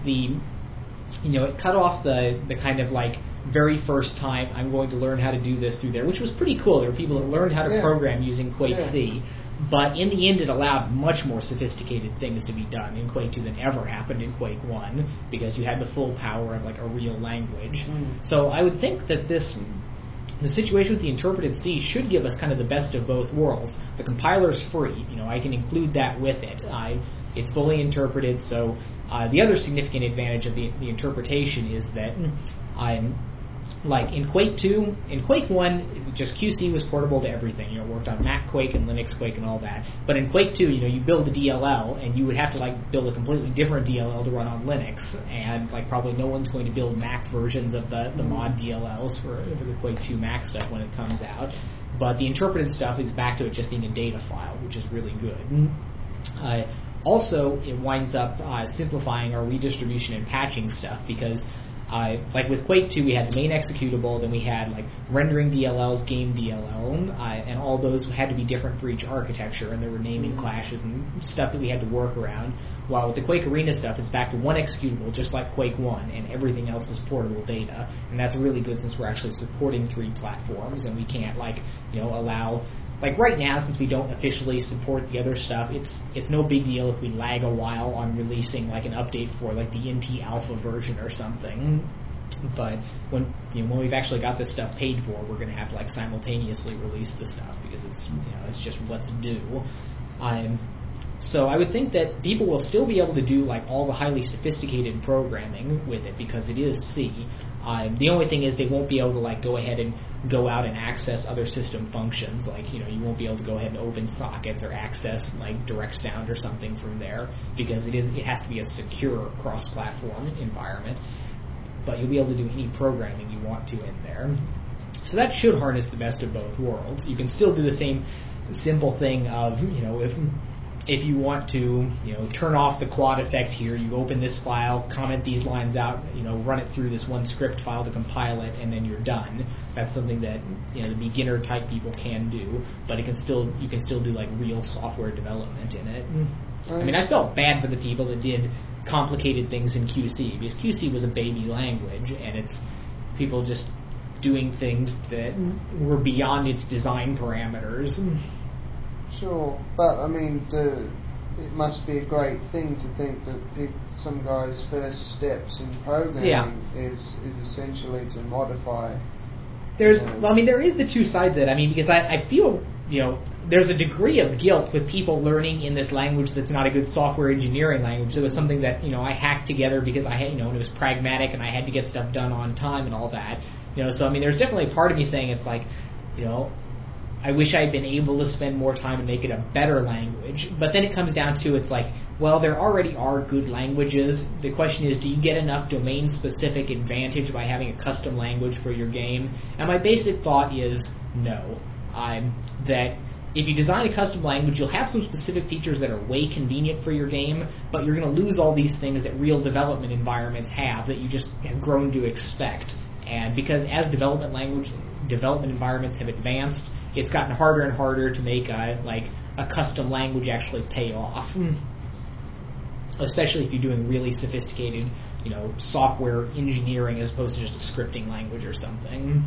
the kind of like very first time I'm going to learn how to do this through there, which was pretty cool. There were people that learned how to program using Quake C. But in the end, it allowed much more sophisticated things to be done in Quake 2 than ever happened in Quake 1, because you had the full power of like a real language. So I would think that the situation with the interpreted C should give us kind of the best of both worlds. The compiler's free. I can include that with it. It's fully interpreted. So the other significant advantage of the interpretation is that like in Quake 2, in Quake 1, just QC was portable to everything. It worked on Mac Quake and Linux Quake and all that. But in Quake 2, you build a DLL, and you would have to like build a completely different DLL to run on Linux, and like probably no one's going to build Mac versions of the mod DLLs for the Quake 2 Mac stuff when it comes out. But the interpreted stuff is back to it just being a data file, which is really good. Also, it winds up simplifying our redistribution and patching stuff, because like with Quake 2, we had the main executable, then we had like rendering DLLs, game DLL, and all those had to be different for each architecture, and there were naming clashes and stuff that we had to work around. While with the Quake Arena stuff, it's back to one executable, just like Quake 1, and everything else is portable data, and that's really good since we're actually supporting 3 platforms, and we can't allow. Like right now, since we don't officially support the other stuff, it's no big deal if we lag a while on releasing like an update for like the NT Alpha version or something. But when we've actually got this stuff paid for, we're going to have to like simultaneously release the stuff, because it's just what's due. So I would think that people will still be able to do like all the highly sophisticated programming with it, because it is C. The only thing is they won't be able to like go ahead and go out and access other system functions. Like you won't be able to go ahead and open sockets or access like direct sound or something from there, because it has to be a secure cross-platform environment. But you'll be able to do any programming you want to in there. So that should harness the best of both worlds. You can still do the same simple thing of if you want to, turn off the quad effect here, you open this file, comment these lines out, run it through this one script file to compile it, and then you're done. That's something that the beginner type people can do, but you can still do like real software development in it. I mean, I felt bad for the people that did complicated things in QC, because QC was a baby language, and it's people just doing things that were beyond its design parameters. Sure, but I mean, it must be a great thing to think that some guys' first steps in programming is essentially to modify. There is the two sides of it. I mean, because I feel there's a degree of guilt with people learning in this language that's not a good software engineering language. It was something that I hacked together because I had and it was pragmatic and I had to get stuff done on time and all that. So I mean, there's definitely a part of me saying it's like I wish I'd been able to spend more time and make it a better language. But then it comes down to it's like, well, there already are good languages. The question is, do you get enough domain-specific advantage by having a custom language for your game? And my basic thought is no. That if you design a custom language, you'll have some specific features that are way convenient for your game, but you're going to lose all these things that real development environments have that you just have grown to expect. And because as development environments have advanced, it's gotten harder and harder to make a custom language actually pay off. Especially if you're doing really sophisticated, software engineering as opposed to just a scripting language or something.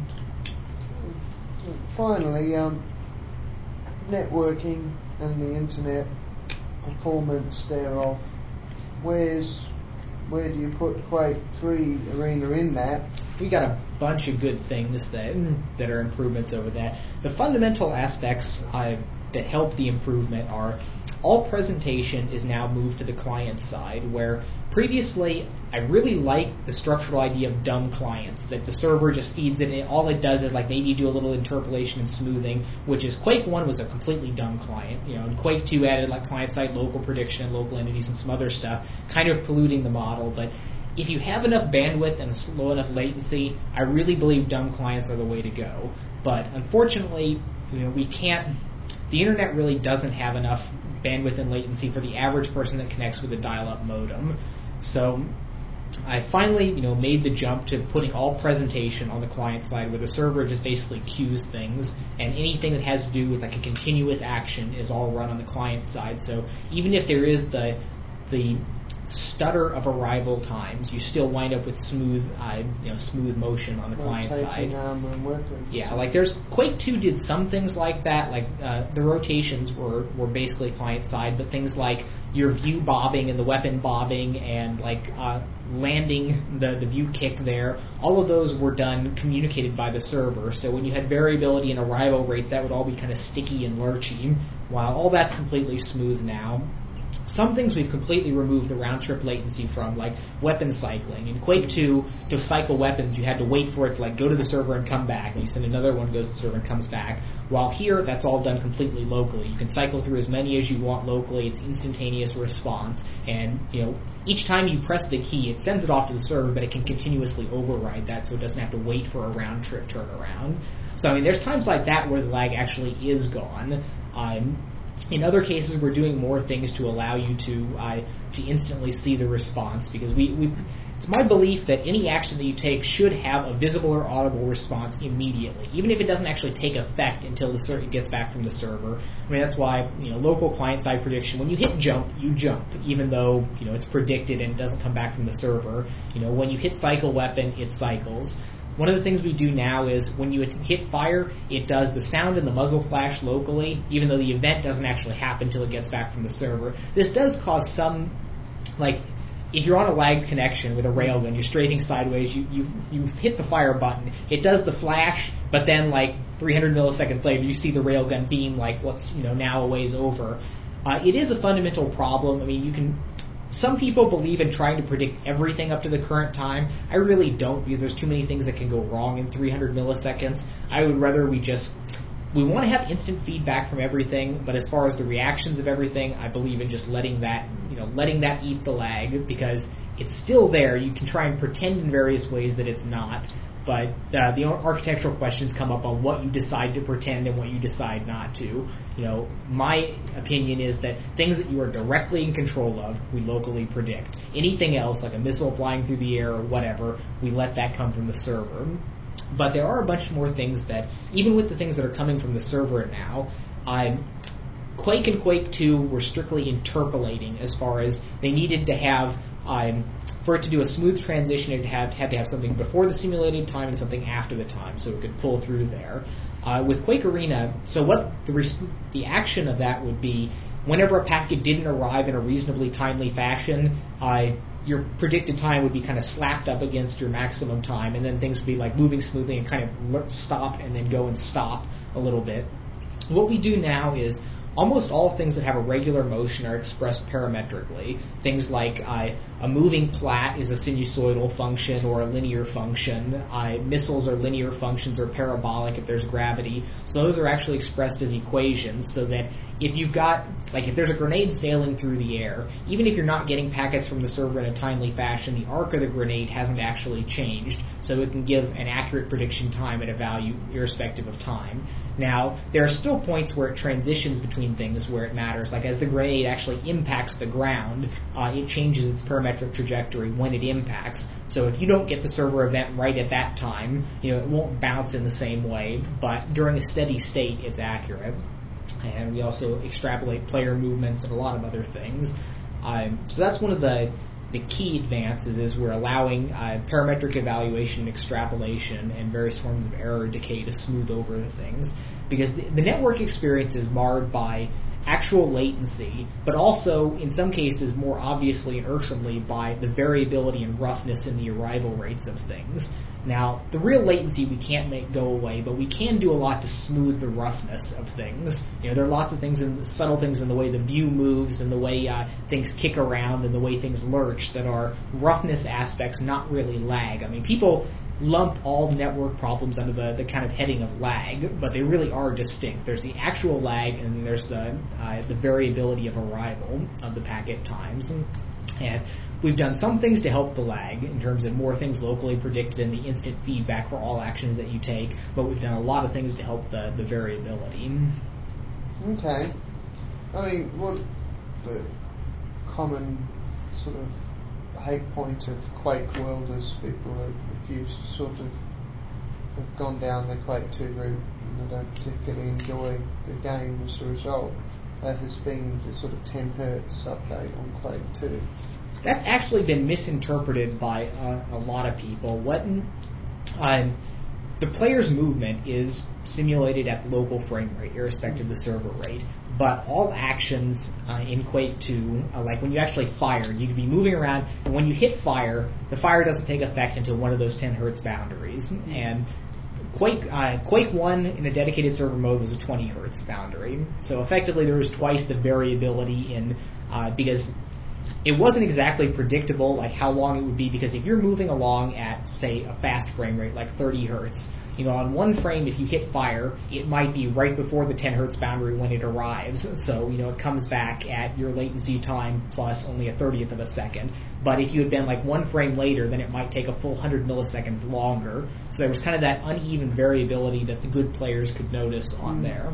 Finally, networking and the internet performance thereof. Where's where do you put Quake 3 Arena in that? We got a bunch of good things that are improvements over that. The fundamental aspects that help the improvement are all presentation is now moved to the client side, where previously I really liked the structural idea of dumb clients, that the server just feeds it, and all it does is like maybe do a little interpolation and smoothing, which is Quake 1 was a completely dumb client, and Quake 2 added like client-side local prediction and local entities and some other stuff, kind of polluting the model, but if you have enough bandwidth and low enough latency, I really believe dumb clients are the way to go. But unfortunately, we can't. The internet really doesn't have enough bandwidth and latency for the average person that connects with a dial-up modem. So I finally, made the jump to putting all presentation on the client side, where the server just basically queues things, and anything that has to do with like a continuous action is all run on the client side. So even if there is the stutter of arrival times, you still wind up with smooth motion on the client side. Armor and weapons. Yeah, like Quake 2 did some things like that, like the rotations were basically client side, but things like your view bobbing and the weapon bobbing and like landing the view kick there, all of those were done communicated by the server. So when you had variability in arrival rates, that would all be kind of sticky and lurchy, while all that's completely smooth now. Some things we've completely removed the round-trip latency from, like weapon cycling. In Quake 2, to cycle weapons, you had to wait for it to go to the server and come back, and you send another one, goes to the server and comes back. While here, that's all done completely locally. You can cycle through as many as you want locally. It's instantaneous response, and each time you press the key, it sends it off to the server, but it can continuously override that, so it doesn't have to wait for a round-trip turnaround. So there's times like that where the lag actually is gone. In other cases, we're doing more things to allow you to instantly see the response, because it's my belief that any action that you take should have a visible or audible response immediately, even if it doesn't actually take effect until it gets back from the server. That's why local client-side prediction, when you hit jump, you jump, even though it's predicted and it doesn't come back from the server. When you hit cycle weapon, it cycles. One of the things we do now is when you hit fire, it does the sound and the muzzle flash locally, even though the event doesn't actually happen until it gets back from the server. This does cause some, if you're on a lagged connection with a railgun, you're strafing sideways, you hit the fire button, it does the flash, but then 300 milliseconds later you see the railgun beam what's now a ways over. It is a fundamental problem. Some people believe in trying to predict everything up to the current time. I really don't, because there's too many things that can go wrong in 300 milliseconds. I would rather we want to have instant feedback from everything, but as far as the reactions of everything, I believe in just letting that eat the lag, because it's still there. You can try and pretend in various ways that it's not, but the architectural questions come up on what you decide to pretend and what you decide not to. My opinion is that things that you are directly in control of, we locally predict. Anything else, like a missile flying through the air or whatever, we let that come from the server. But there are a bunch more things that, even with the things that are coming from the server now, Quake and Quake 2 were strictly interpolating, as far as they needed to have, for it to do a smooth transition, it had to have something before the simulated time and something after the time, so it could pull through there. With Quake Arena, so what the action of that would be, whenever a packet didn't arrive in a reasonably timely fashion, your predicted time would be kind of slapped up against your maximum time, and then things would be moving smoothly and kind of stop and then go and stop a little bit. What we do now is almost all things that have a regular motion are expressed parametrically. Things like a moving plat is a sinusoidal function or a linear function. Missiles are linear functions or parabolic if there's gravity. So those are actually expressed as equations, so that if you've got, if there's a grenade sailing through the air, even if you're not getting packets from the server in a timely fashion, the arc of the grenade hasn't actually changed, so it can give an accurate prediction time at a value irrespective of time. Now, there are still points where it transitions between things where it matters, like as the grenade actually impacts the ground, it changes its parametric trajectory when it impacts. So if you don't get the server event right at that time, it won't bounce in the same way, but during a steady state, it's accurate. And we also extrapolate player movements and a lot of other things. So that's one of the key advances, is we're allowing parametric evaluation and extrapolation and various forms of error decay to smooth over the things. Because the network experience is marred by actual latency, but also, in some cases, more obviously and irksomely by the variability and roughness in the arrival rates of things. Now, the real latency we can't make go away, but we can do a lot to smooth the roughness of things. There are lots of things, subtle things in the way the view moves and the way things kick around and the way things lurch that are roughness aspects, not really lag. I mean, people lump all network problems under the kind of heading of lag, but they really are distinct. There's the actual lag, and then there's the variability of arrival of the packet times. And we've done some things to help the lag in terms of more things locally predicted and the instant feedback for all actions that you take, but we've done a lot of things to help the variability. Okay. I mean, what the common sort of hate point of Quake World is people if you sort of have gone down the Quake 2 route and they don't particularly enjoy the game as a result. Has been the sort of 10 Hz update on Quake 2. That's actually been misinterpreted by a lot of people. The player's movement is simulated at local frame rate, irrespective of the server rate. But all actions in Quake 2, like when you actually fire, you can be moving around, and when you hit fire, the fire doesn't take effect until one of those 10 Hz boundaries. And Quake 1 in a dedicated server mode was a 20 Hz boundary. So effectively there was twice the variability because it wasn't exactly predictable like how long it would be, because if you're moving along at, say, a fast frame rate like 30 Hz, on one frame if you hit fire, it might be right before the 10 Hz boundary when it arrives. So, it comes back at your latency time plus only a 30th of a second. But if you had been like one frame later, then it might take a full 100 milliseconds longer. So there was kind of that uneven variability that the good players could notice on there.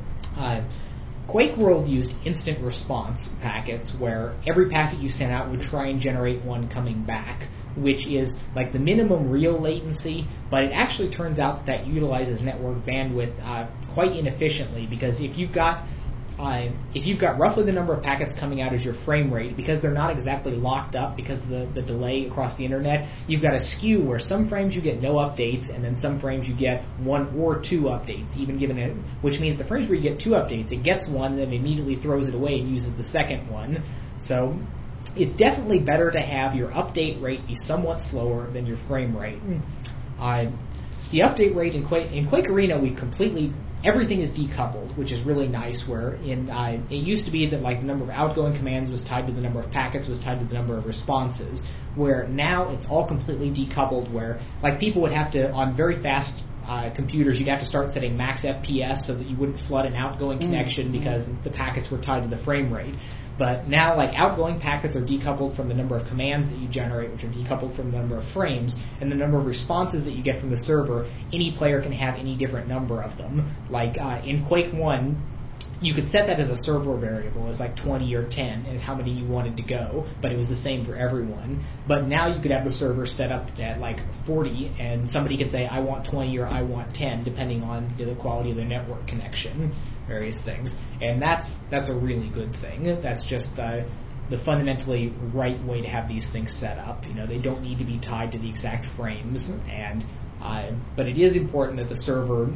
Quake World used instant response packets, where every packet you sent out would try and generate one coming back, which is like the minimum real latency, but it actually turns out that utilizes network bandwidth quite inefficiently, because if you've got roughly the number of packets coming out as your frame rate, because they're not exactly locked up because of the delay across the internet, you've got a skew where some frames you get no updates, and then some frames you get one or two updates, which means the frames where you get two updates, it gets one, then immediately throws it away and uses the second one. So it's definitely better to have your update rate be somewhat slower than your frame rate. The update rate in Quake Arena, everything is decoupled, which is really nice, where it used to be that like the number of outgoing commands was tied to the number of packets, was tied to the number of responses, where now it's all completely decoupled, where like people would have to, on very fast computers, you'd have to start setting max FPS so that you wouldn't flood an outgoing connection because the packets were tied to the frame rate. But now, like, outgoing packets are decoupled from the number of commands that you generate, which are decoupled from the number of frames, and the number of responses that you get from the server. Any player can have any different number of them. Like, in Quake 1, you could set that as a server variable, as like 20 or 10, as how many you wanted to go, but it was the same for everyone. But now you could have the server set up at like 40, and somebody could say, I want 20 or I want 10, depending on the quality of their network connection, various things. And that's a really good thing. That's just the fundamentally right way to have these things set up. They don't need to be tied to the exact frames, but it is important that the server,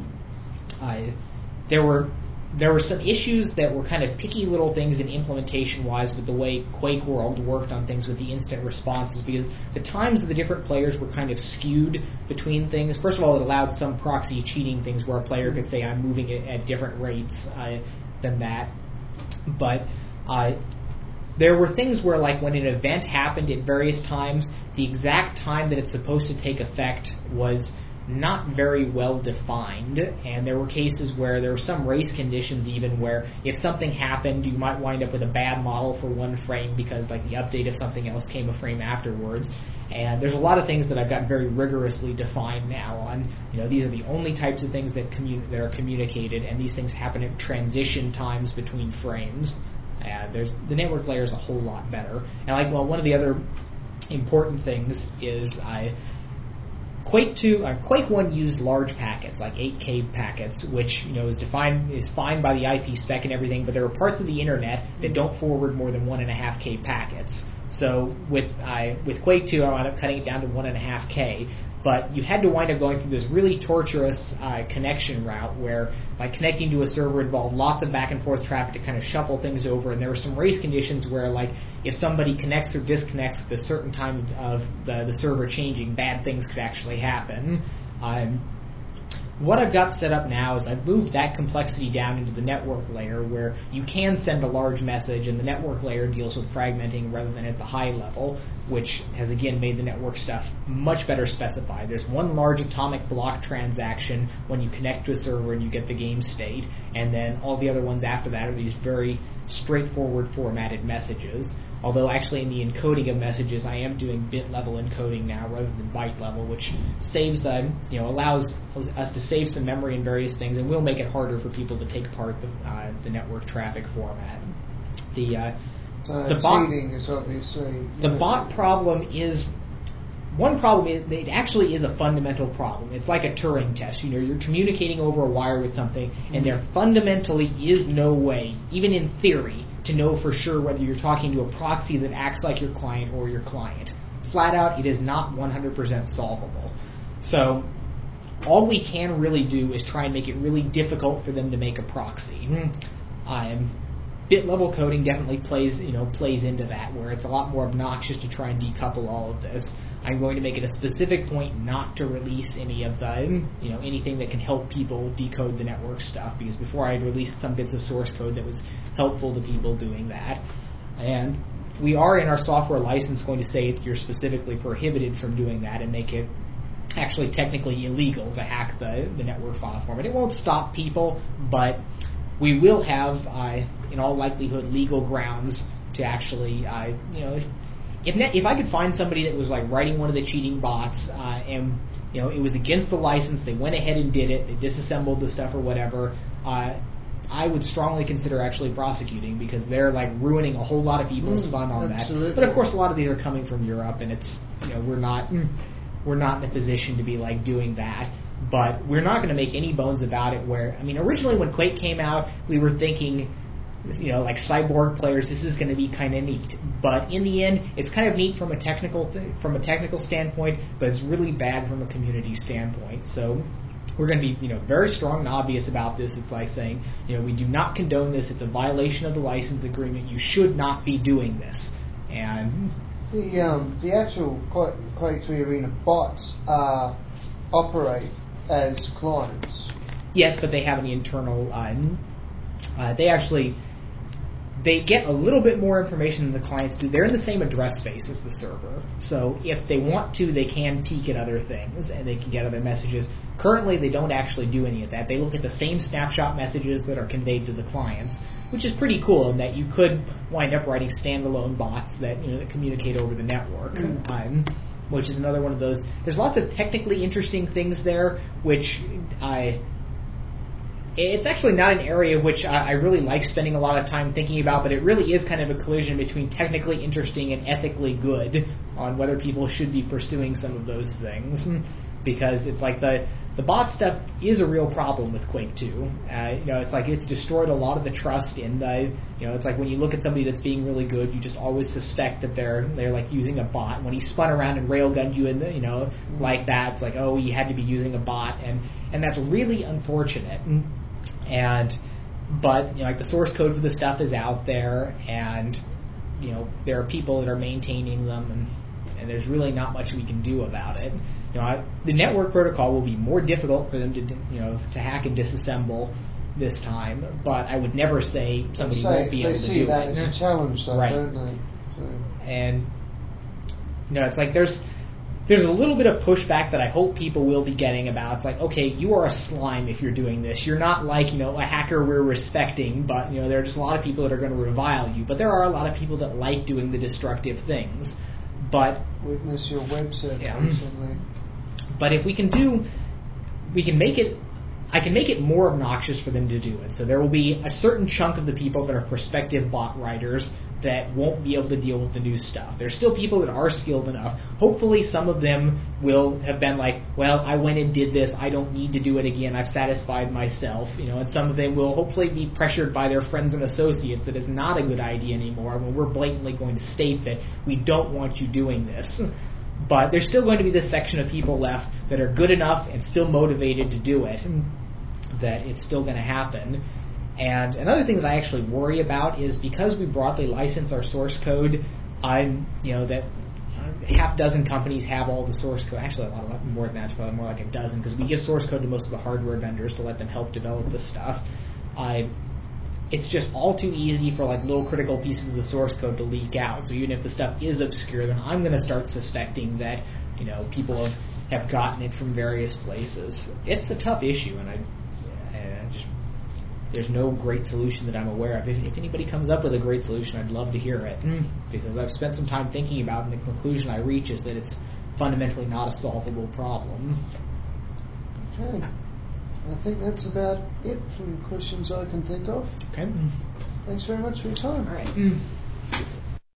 there were some issues that were kind of picky little things in implementation-wise with the way Quake World worked on things with the instant responses, because the times of the different players were kind of skewed between things. First of all, it allowed some proxy cheating things where a player could say, I'm moving it at different rates than that. But there were things where, like, when an event happened at various times, the exact time that it's supposed to take effect was not very well defined, and there were cases where there were some race conditions even where if something happened, you might wind up with a bad model for one frame because like the update of something else came a frame afterwards. And there's a lot of things that I've got very rigorously defined now on, these are the only types of things that are communicated, and these things happen at transition times between frames. The network layer is a whole lot better. And one of the other important things is Quake 1 used large packets, like 8K packets, which is fine by the IP spec and everything, but there are parts of the internet that don't forward more than 1.5K packets. So with Quake 2, I wound up cutting it down to 1.5K. but you had to wind up going through this really torturous connection route where, like, connecting to a server involved lots of back and forth traffic to kind of shuffle things over, and there were some race conditions where, like, if somebody connects or disconnects at a certain time of the server changing, bad things could actually happen. What I've got set up now is I've moved that complexity down into the network layer where you can send a large message, and the network layer deals with fragmenting rather than at the high level, which has again made the network stuff much better specified. There's one large atomic block transaction when you connect to a server and you get the game state, and then all the other ones after that are these very straightforward formatted messages. Although actually in the encoding of messages, I am doing bit level encoding now rather than byte level, which saves, allows us to save some memory in various things, and will make it harder for people to take apart the network traffic format. The bot cheating is obviously the bot problem is. One problem is it actually is a fundamental problem. It's like a Turing test. You're communicating over a wire with something, and there fundamentally is no way, even in theory, to know for sure whether you're talking to a proxy that acts like your client or your client. Flat out, it is not 100% solvable. So all we can really do is try and make it really difficult for them to make a proxy. Bit level coding definitely plays into that, where it's a lot more obnoxious to try and decouple all of this. I'm going to make it a specific point not to release any of the, anything that can help people decode the network stuff, because before I had released some bits of source code that was helpful to people doing that. And we are in our software license going to say that you're specifically prohibited from doing that and make it actually technically illegal to hack the network file format. It won't stop people, but we will have, in all likelihood, legal grounds to actually, if I could find somebody that was like writing one of the cheating bots, and it was against the license, they went ahead and did it, they disassembled the stuff or whatever, I would strongly consider actually prosecuting, because they're like ruining a whole lot of people's fun on absolutely. that. But of course, a lot of these are coming from Europe, and it's we're not in a position to be like doing that. But we're not going to make any bones about it. Originally when Quake came out, we were thinking, like Cyborg players, this is going to be kind of neat. But in the end, it's kind of neat from a technical standpoint, but it's really bad from a community standpoint. So we're going to be, very strong and obvious about this. It's like saying, we do not condone this. It's a violation of the license agreement. You should not be doing this. And the actual Quake 3 Arena bots operate as clients. Yes, but they have an internal. They get a little bit more information than the clients do. They're in the same address space as the server, so if they want to, they can peek at other things and they can get other messages. Currently, they don't actually do any of that. They look at the same snapshot messages that are conveyed to the clients, which is pretty cool in that you could wind up writing standalone bots that that communicate over the network. Which is another one of those. There's lots of technically interesting things there, which it's actually not an area which I really like spending a lot of time thinking about, but it really is kind of a collision between technically interesting and ethically good on whether people should be pursuing some of those things. Because it's like the bot stuff is a real problem with Quake 2. It's like it's destroyed a lot of the trust in the. It's like when you look at somebody that's being really good, you just always suspect that they're like using a bot. When he spun around and railgunned you in the, like that, it's like, oh, you had to be using a bot, and that's really unfortunate. But like the source code for the stuff is out there, and there are people that are maintaining them, and there's really not much we can do about it. The network protocol will be more difficult for them to hack and disassemble this time, but I would never say somebody won't be able to do it. They see that as a challenge, though, right. Don't they? So. And it's like there's a little bit of pushback that I hope people will be getting about. It's like, okay, you are a slime if you're doing this. You're not like a hacker we're respecting, but there are just a lot of people that are going to revile you. But there are a lot of people that like doing the destructive things. But witness your web search recently. But if we can make it. I can make it more obnoxious for them to do it. So there will be a certain chunk of the people that are prospective bot writers that won't be able to deal with the new stuff. There's still people that are skilled enough. Hopefully some of them will have been like, well, I went and did this. I don't need to do it again. I've satisfied myself. And some of them will hopefully be pressured by their friends and associates that it's not a good idea anymore when we're blatantly going to state that we don't want you doing this. But there's still going to be this section of people left that are good enough and still motivated to do it, that it's still going to happen. And another thing that I actually worry about is because we broadly license our source code, that half dozen companies have all the source code. Actually, a lot more than that. It's probably more like a dozen, because we give source code to most of the hardware vendors to let them help develop this stuff. It's just all too easy for like little critical pieces of the source code to leak out. So even if the stuff is obscure, then I'm going to start suspecting that people have gotten it from various places. It's a tough issue, and there's no great solution that I'm aware of. If anybody comes up with a great solution, I'd love to hear it, because I've spent some time thinking about it, and the conclusion I reach is that it's fundamentally not a solvable problem. Okay. I think that's about it from questions I can think of. Okay. Thanks very much for your time. All right.